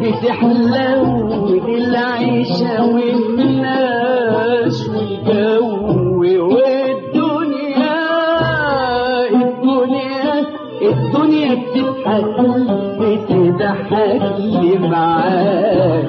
بتحلو العيشة والناس والجو والدنيا. الدنيا بتضحك بتضحك لي معاك.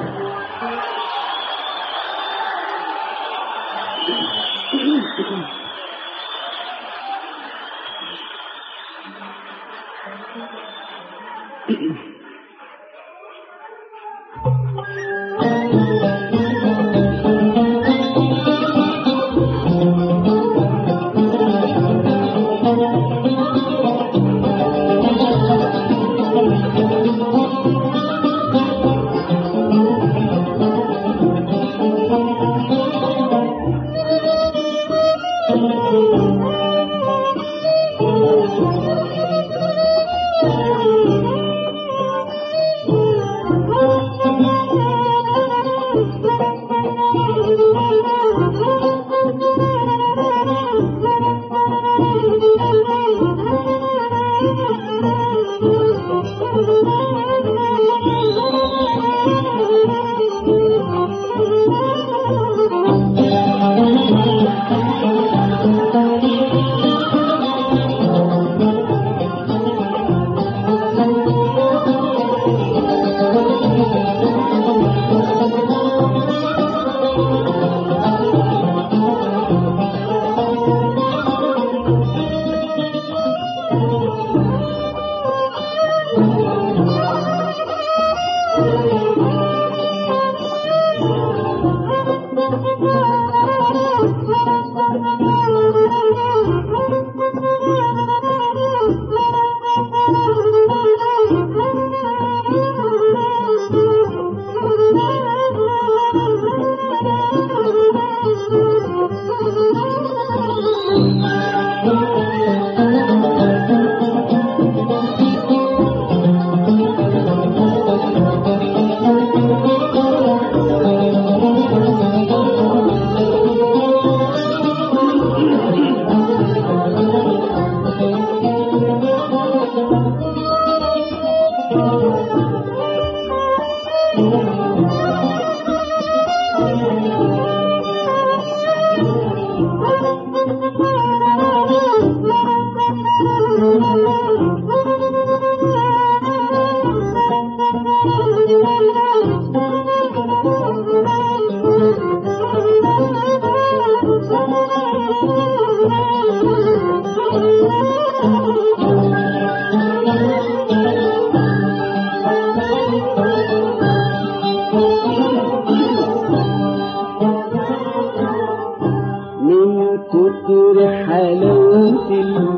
حلاوة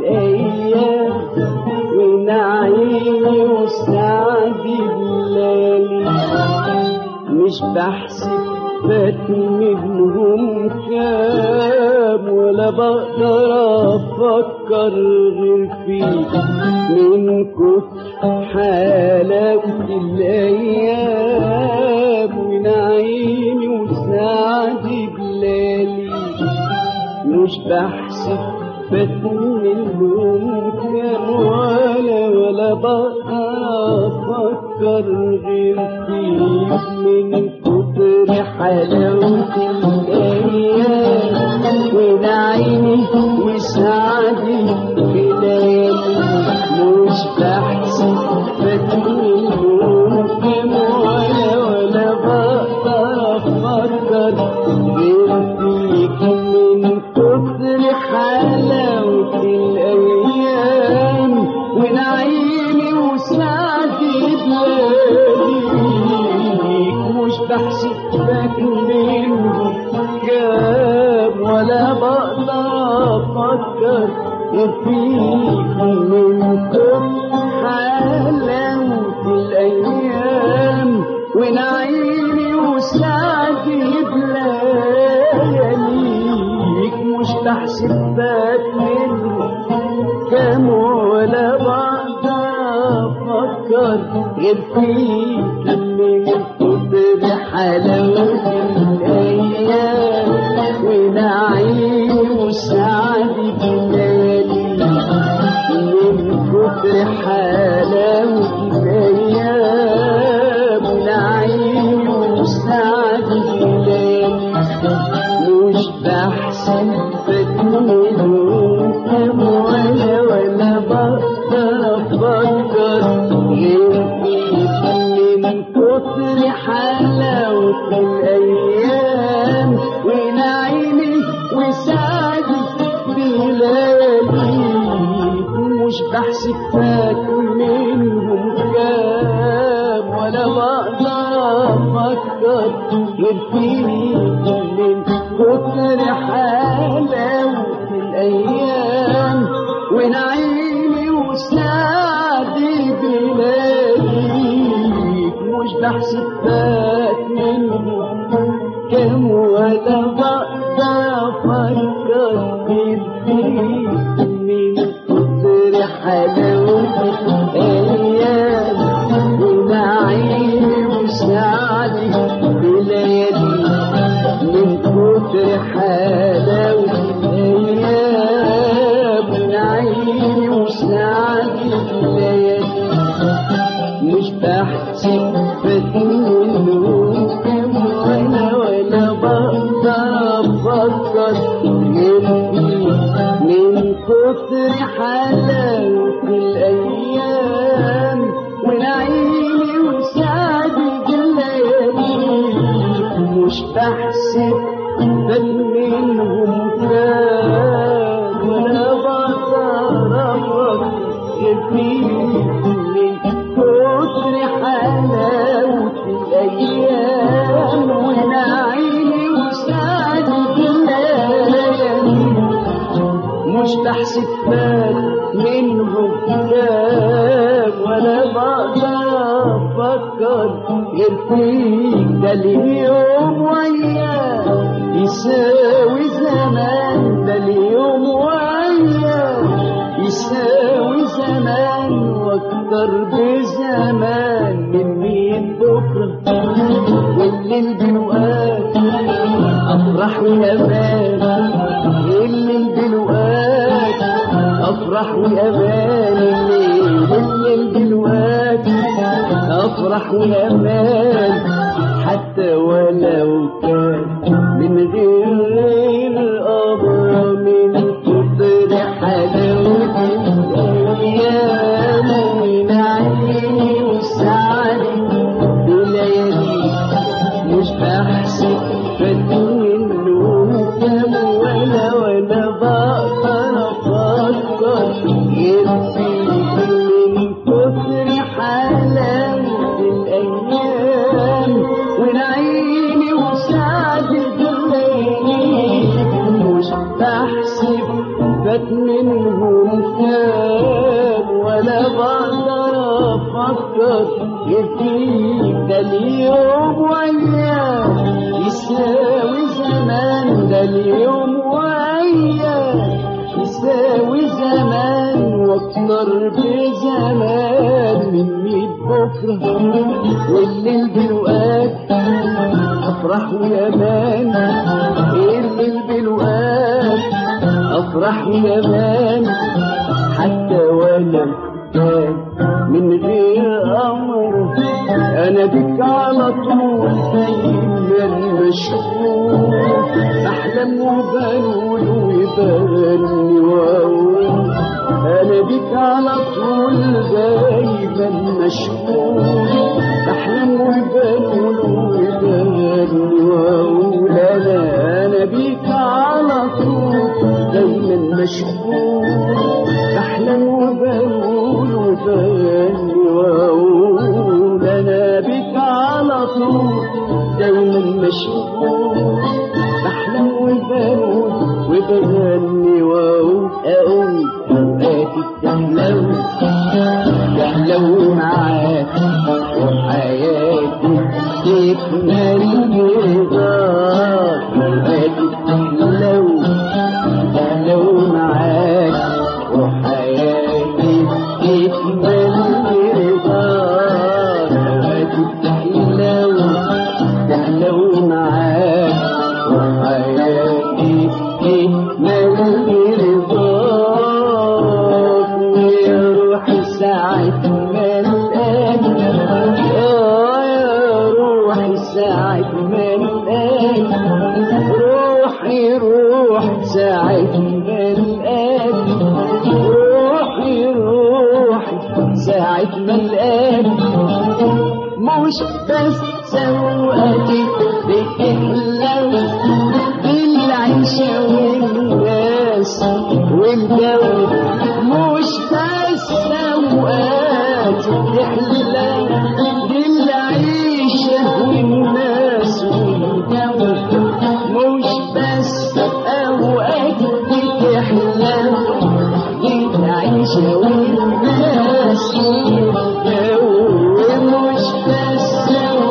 الأيام ونعيم وسعد الليالي، مش بحسب فات منهم كام ولا بقدر أفكر غير فيك من كتر حلاوة الأيام ونعيم وسعد الليالي، مش بحسب فات منهم كام ولا بقدر أفكر غير فيك من كتر حلاوة الأيام ونعيمي وسعدي بليالي، مش بحسب فات منهم كام ولا بقدر أفكر غير فيك من كتر حلاوة الأيام ونعيمي وسعدي بلياليك، مش بحسب فات منهم كام ولا بقدر أفكر فيك من كتر حلاوة الأيام ونعيمي وسعدي بلياليك، مش بحسب فات منهم كام ولا بقدر أفكر غير فيك من كتر حلاوة الأيام ونعيم وسعد بليالي، من كتر حلاوة الأيام ونعيم تحسب فات منه كم ولا بقدر افكر فيه من كتر حلاوة الايام ونعيمي وسعدي بليالي من كتر حلاوة الايام ونعيمي وسعدي بليالي مش بحسب فات منه كم ولا بقدر افكر غير فيه من كتر حلاوة الايام ونعيمي وسعدي بالليالي مش بحسب فات منهم كام ولا بقدر افكر غير فيه من كتر حلاوة الايام ونعيمي وسعدي بالليالي مش بحسب فات منهم كام ولا بقدر افكر غير فيك ده اليوم وياك يساوي زمان ده اليوم وياك يساوي زمان واكتر بزمان من 100 بكره والليل بلقاك افرح وامان الليل بلقاك افرح وامان الليل بلقاك افرح وامان حتى ولو كان من غير قمر من كتر حلاوة الايام ونعيمي وسعدي بليالي مش بحسب فات منه كام ولا بقدر افكر غير فيك من كتر حلاوة الايام ونعيمي وسعدي بالليالي مش بحسب فات منهم كام ولا بقدر افكر غير فيك ده اليوم وياك يساوي زمان ده اليوم وياك يساوي زمان واكتر بزمان من 100 بكره والليل بلقاك افرح وامان الليل بلقاك افرح وامان حتى ولو كان من غير امر انا بك على طول دايما مشغول بحلم وبنول ويباني واقول انا بك على طول دايما مشغول بحلم وبنول ويباني واقول انا بك على طول دايما مشغول بحلم وبنول ويباني واقول انا بك على طول دايما مشغول بحلم وبنول وبغني واقول اوقاتي تحلو معاك وحياتي تكمل برضاك اوقاتي تحلو معاك وحياتي تكمل برضاك اوقاتي تحلو معاك وحياتي تكمل برضاك ويا روحي ساعة ما الآن يا روحي ساعة ما الآن روحي ساعة ما الآن روحي ساعة ما الآن مش بس سوقتي بتحلو بالعيشة والناس والجو مش بس سوقتي بتحلو بالعيشة والناس والجو مش بس أوقات بتحلو بالعيشة والناس والجو مش بس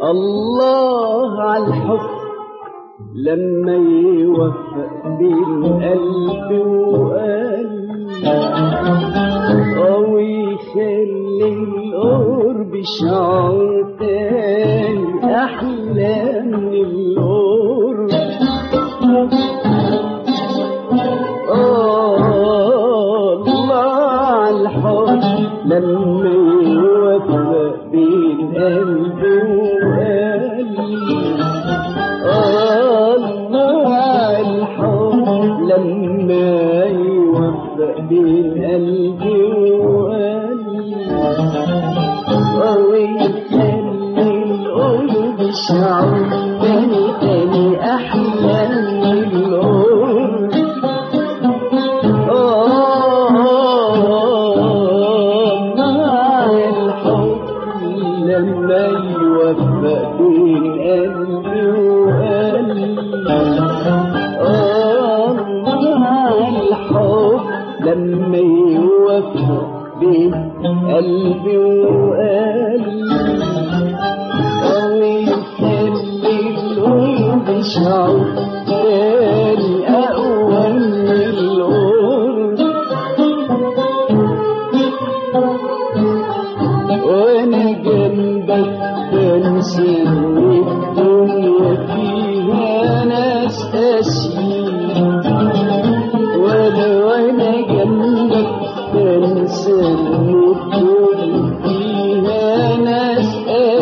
الله على الحب لما يوفق بين قلب وقلب ويخلي القرب شعور تاني أحلى من القرب. الله على الحب لما يوفق بين قلب وقلب لما يوفق بين قلبي وقلبي ويخلي القلوب شعور تاني تاني أحلى من القرب. الحب لما يوفق بين قلبي وقلبي لما يوفق بين قلبي وقلبي ويخلي القلوب شعور تاني أقوى من القرب. وأنا جنبك بنسى الدنيا فيها ناس قاسيين وانا جنبك بنسى الدنيا فيها ناس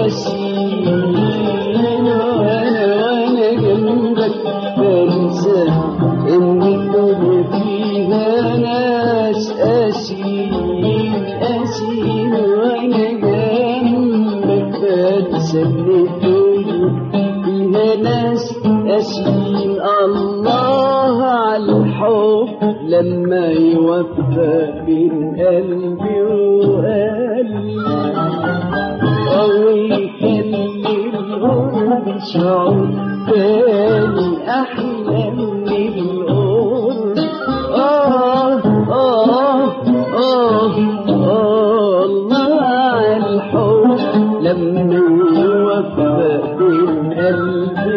قاسيين وانا جنبك بنسى ان الدنيا فيها ناس قاسيين قاسيين وانا جنبك بنسى ان الدنيا فيها ناس قاسيين. الله على الحب لما يوفق بين قلبي وقلبي ويخلي القرب شعور تاني أحلى من القرب. الله على الحب لما يوفق بين قلبي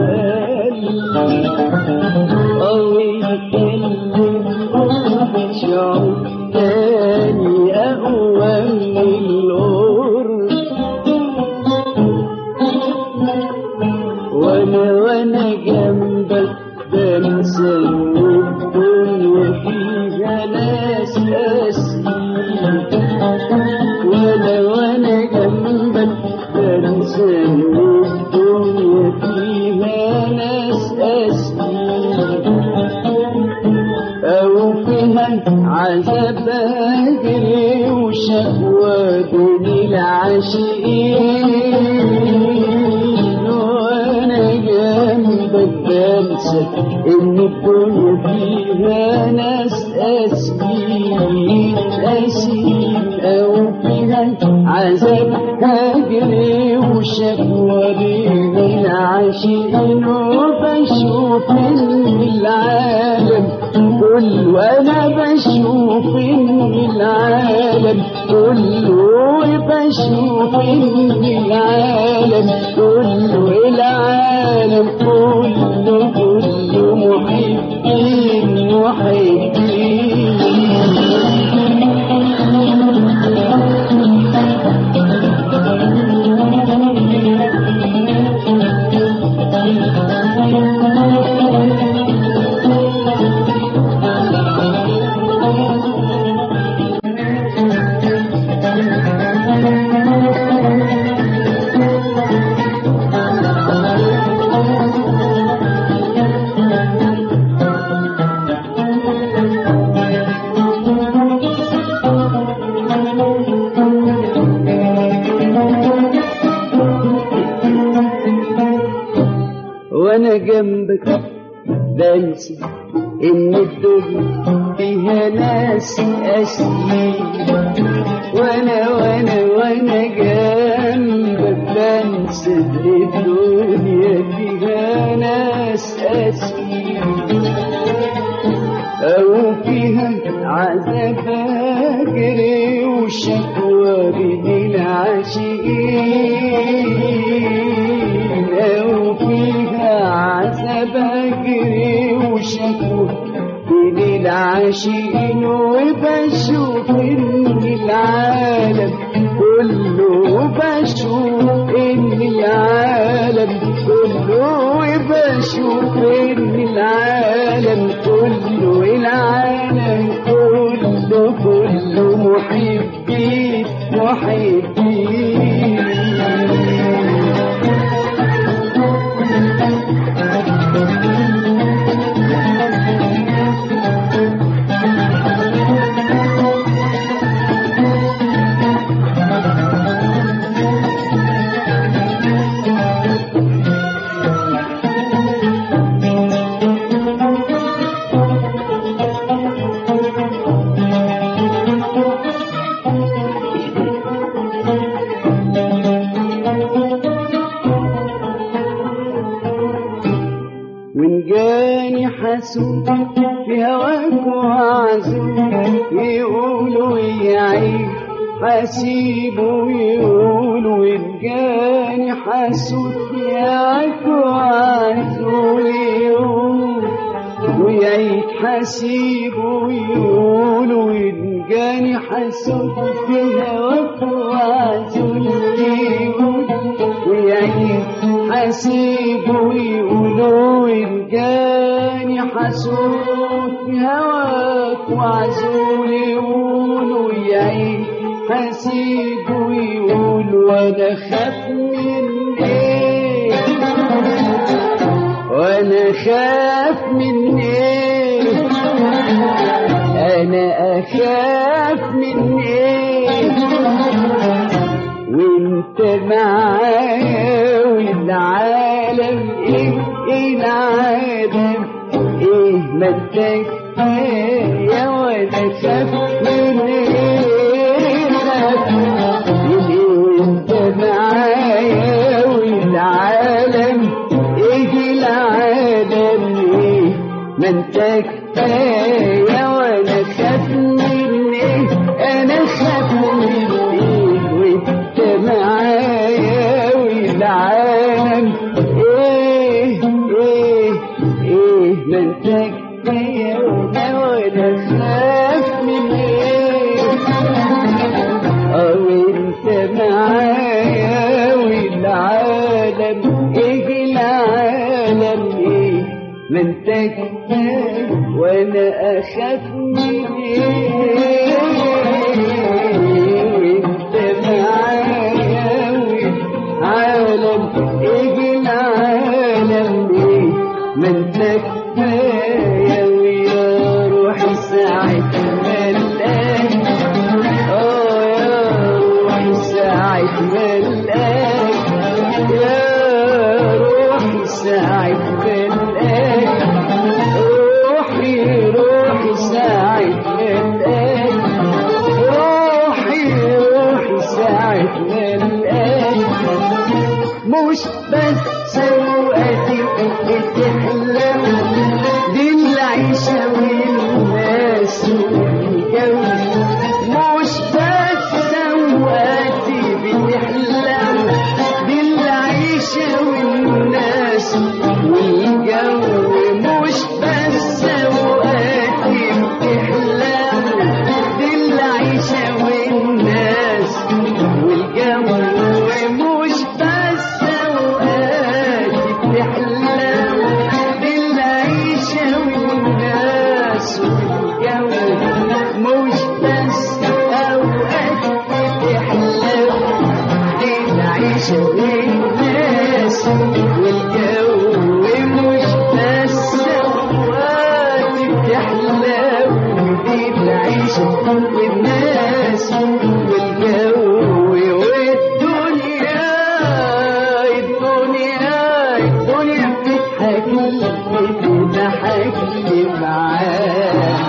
وقلبي شعور تاني أقوى من القرب. وانا جنبك بنسى الدنيا فيها ناس قاسيين وانا جنبك بنسى الدنيا فيها ناس قاسيين أو فيها عذاب أجري وشهوة بين العاشقين وأنا جنبك بنسى إن الدنيا فيها ناس قاسيين أو فيها عذاب أجري وشهوة بين العاشقين وبشوف العالم كله وانا بشوف العالم كله وبشوف العالم كله العالم كله محبين وانا جنبك بنسى ان الدنيا فيها ناس قاسيين وانا جنبك بنسى ان الدنيا فيها ناس قاسيين او فيها عذاب اجري وشكوى بين العاشقين العاشقين وبشوف إن العالم كله بشوف إن العالم كله وبشوف إن العالم كله العالم كله محبين محبين وإن جاني حسود في هواك وعزوم يقولوا يعيش حسيبه يقولوا وإن جاني حسود في هواك وعزوم ويعيش حسيبه يقولوا وإن جاني حسود في هواك وعزوم ويعيش حسيبه يقولوا إن جاني حسود في هواك وعزول يقولوا يعيش حسيبه يقولوا وأنا خاف من إيه وأنا خاف من إيه أنا أخاف من إيه وانت معايا والعالم ايه العالم ايه ما انت كفايه وانا خاف من ايه انت معايا والعالم ايه العالم ايه ما انت كفايه وانا خاف من ايه انا خاف من ايه معايا والعالم ايه ما انت كفايه وانا خاف من ايه وانت معايا والعالم ايه العالم ايه ما انت كفايه وانا اخاف من ايه وانت معايا والعالم ايه العالم ايه ما انت كفايه ويا روحي ساعة ما الاقيك يا روحي ساعة ما الاقيك يا روحي ساعة ما الاقيك روحي ساعة ما الاقيك روحي ساعة ما الاقيك مش بس اوقاتي بتحلم دي العيشة والناس والجو مش بس اوقاتي بتحلم دي العيشة والناس والجو مش بس اوقاتي بتحلم دي العيشة والناس والجو مش بس اوقاتي بتحلم دي العيشة والناس والجو مش بس اوقاتي بتحلم دي العيشة والناس والجو مش بس اوقاتي بتحلم دي العيشة والناس والجو الدنيا بتضحك لي معاك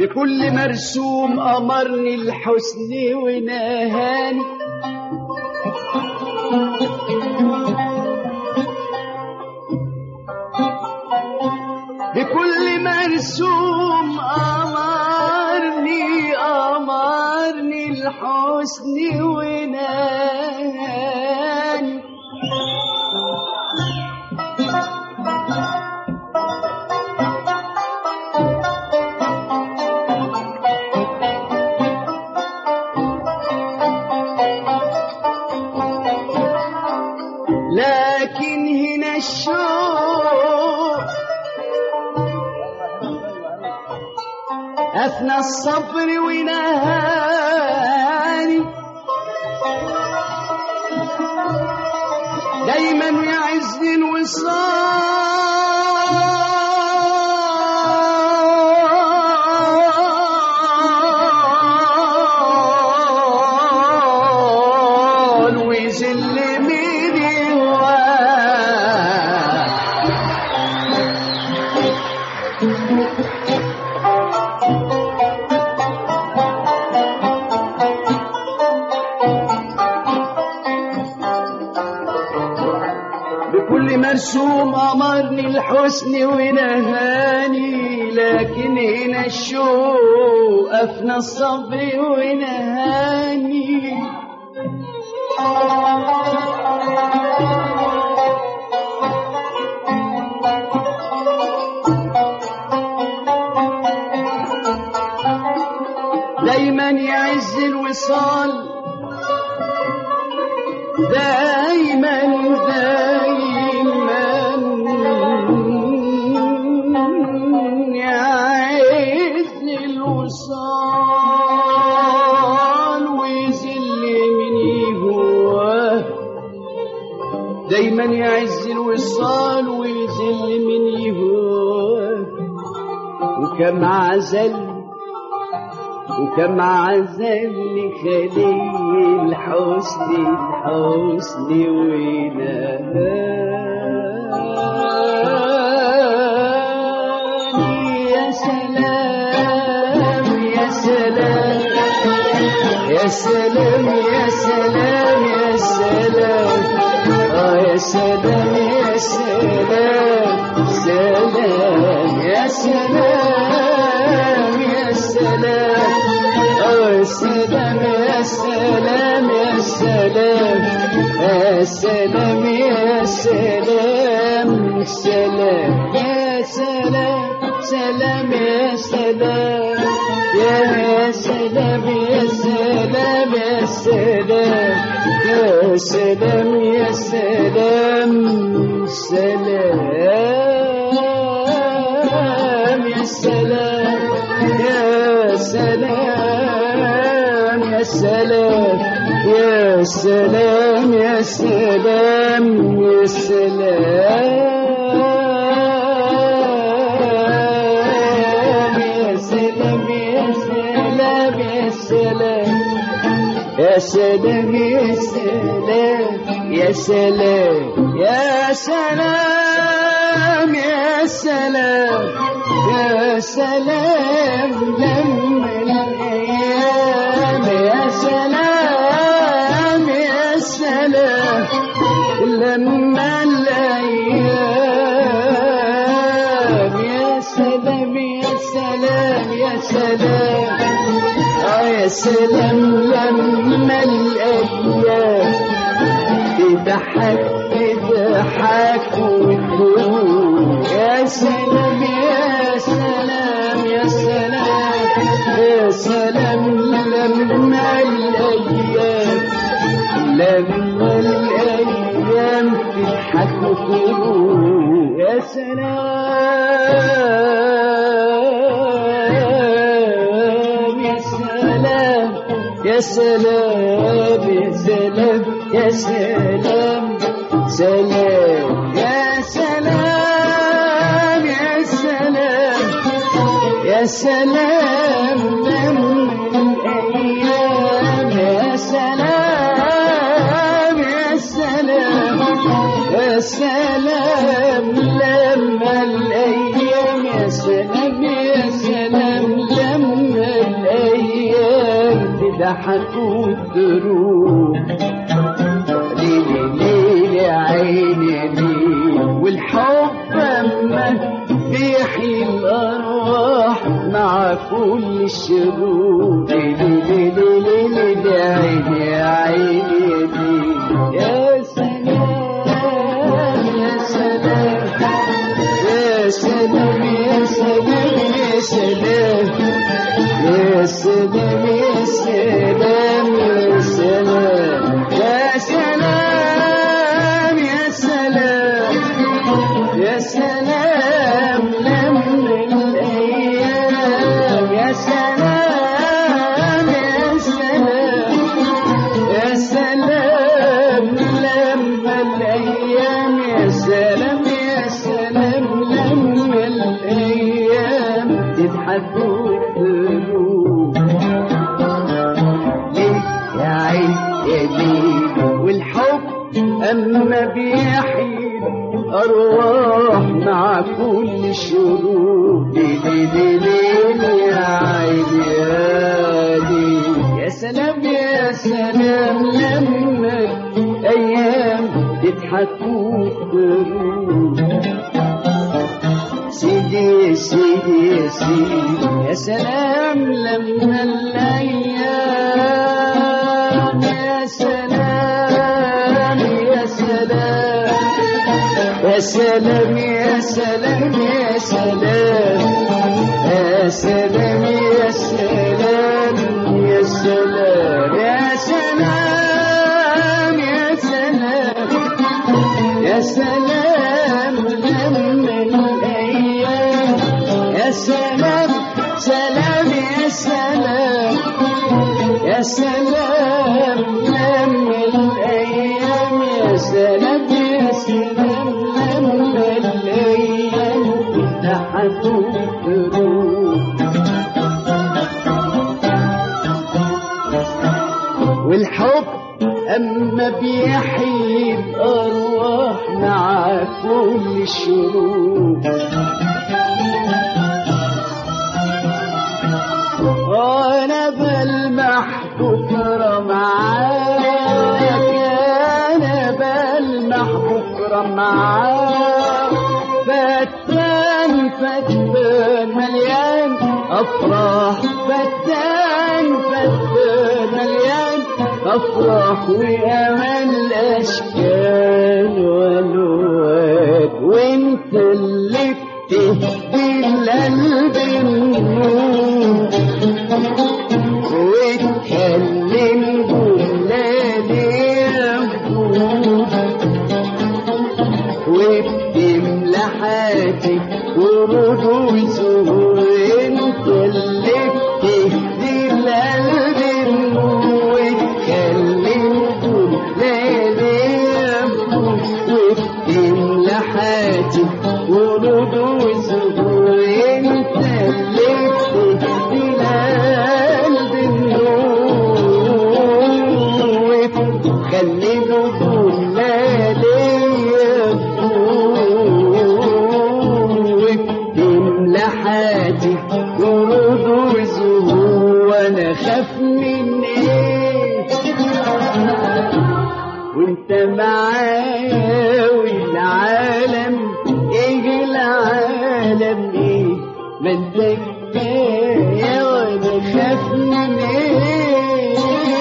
بكل مرسوم أمرني الحسن ونهاني بكل مرسوم أمرني الحسن ونهاني لكن هنا الشوق أثنى الصبر ونهاني دايما يعز الوصال ويذل من بكل مرسوم أمرني الحسن ونهاني لكن هنا الشوق أفنى الصبر ونهاني دايما يعز الوصال دايما يعز الوصال ويذل مني هو دايما يعز الوصال ويذل مني هو وكم عزل خلي الحسن ونهاني يا سلام يا سلام يا سلام يا سلام يا سلام يا سلام يا سلام سلام يا سلام يا سلام يا سلام يا سلام يا سلام يا سلام يا سلام سلام يا سلام سلام يا سلام يا سلام يا سلام يا سلام يا سلام يا سلام سلام يا سلام يا سلام يا سلام يا سلام يا سلام يا سلام يا سلام يا سلام يا سلام يا سلام يا سلام يا سلام يا سلام يا سلام لما الأيام يا سلام يا سلام لما الأيام يا سلام يا سلام يا سلام يا سلام لما الأيام تضحك وتقول يا سلام يا سلام يا سلام يا سلام لما الأيام تضحك وتقول يا سلام يا سلام يا سلام يا سلام يا سلام سلام يا سلام يا سلام يا سلام لما الأيام يا سلام يا سلام يا سلام لما الأيام يا سلام يا سلام لما تضحك وتروح. ليلي ليلي عيني ليل، والحب أما بيحيي الأرواح مع كل الشروق. ليلي ليلي ليلي عيني عيني ليل. يا سلام يا سلام يا سلام يا سلام يا سلام يا سلام يا سلام يا سلام يا سلام يا سلام يا سلام لما الأيام. يا سلام يا سلام يا سلام لما الأيام. يا سلام يا سلام لما الأيام تضحك وتروح. ليه يا عين يا ليل، والحب أما بيحيي أرواح مع كل الشروق. ليلي ليلي يا عين يا ليل. يا سلام يا سلام لما الأيام تضحك وتروح. سيدي سيدي سيدي يا سلام لما الأيام. يا سلام يا سلام يا سلام يا سلام يا سلام يا سلام يا سلام يا سلام يا سلام يا سلام يا سلام لما الأيام. يا سلام سلام يا سلام يا سلام لما الأيام. يا سلام يا سلام لما الأيام تضحك وتروح. والحب أما بيحيي الأرواح مع كل الشروق. وأنا بلمح بكرة معاك، أنا بلمح بكرة معاك. فتان فتان مليان أفراح، فتان فتان مليان أفراح وأمل أشكال والوان. وانت اللي بتهدي القلب النور وتكلم جملة يفوت وبتملى حياتك ورود وزهور. انت اللي بتهدي القلب النور وتكلم جملة يفوت وبتملى حياتك ورود وزهور. انت اللي بتهدي القلب النور وتخلي نجوم ليالي وبتملى حياتك ورود وزهور. وانا خاف من ايه وانت معايا والعالم ايه العالم ايه ما انت كفايه. وانا خاف من ايه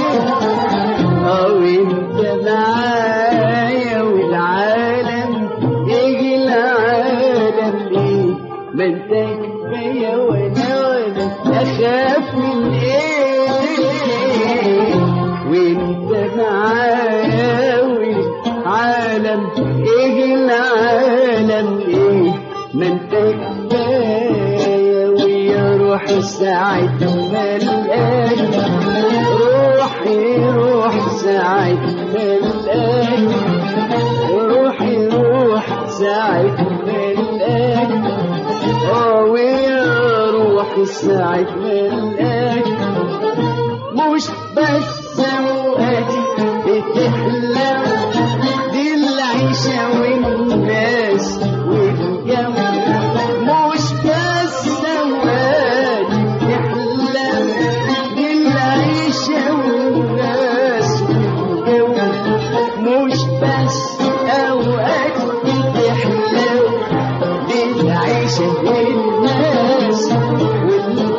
وانت معايا والعالم ايه العالم ايه ما انت كفايه. وانا اخاف من ايه وانت معايا والعالم ايه العالم ايه ما انت كفايه. ويا روح ساعة ما القاك روح ساعة ما القاك روح ساعة ما القاك. ويا روح ساعة ما القاك. مش بس اوقاتي بتحلى دي العيشة والناس والجو. مش بس اوقاتي بتحلى دي العيشة الناس والناس